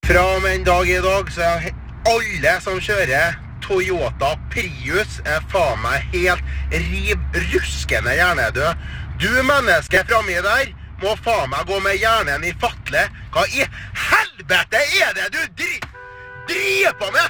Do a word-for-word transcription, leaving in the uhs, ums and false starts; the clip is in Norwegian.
Fra og med en dag i dag, så er alle som kjører Toyota Prius er faen meg helt riv ruskende hjernedød. Du menneske framme der må faen meg gå med hjernen i fatle. Hva i helvete er det du dri driver på med?